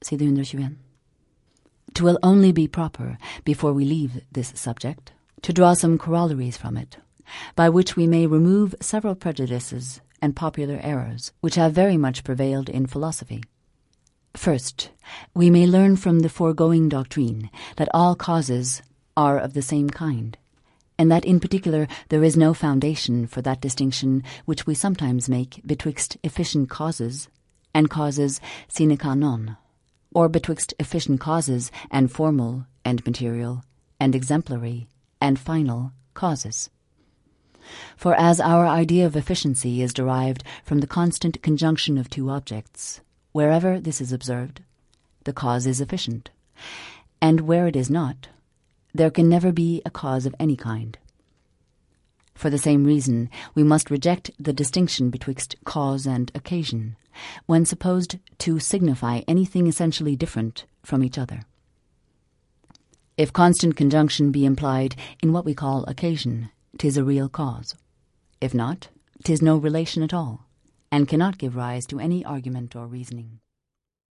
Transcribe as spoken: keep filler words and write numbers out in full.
side one hundre tjueen. 'Twill only be proper, before we leave this subject, to draw some corollaries from it, by which we may remove several prejudices and popular errors which have very much prevailed in philosophy. First, we may learn from the foregoing doctrine that all causes are of the same kind, and that in particular there is no foundation for that distinction which we sometimes make betwixt efficient causes and causes sine qua non, or betwixt efficient causes and formal and material and exemplary and final causes. For as our idea of efficiency is derived from the constant conjunction of two objects, wherever this is observed, the cause is efficient, and where it is not, there can never be a cause of any kind. For the same reason, we must reject the distinction betwixt cause and occasion, when supposed to signify anything essentially different from each other. If constant conjunction be implied in what we call occasion, 'tis a real cause. If not, 'tis no relation at all, and cannot give rise to any argument or reasoning.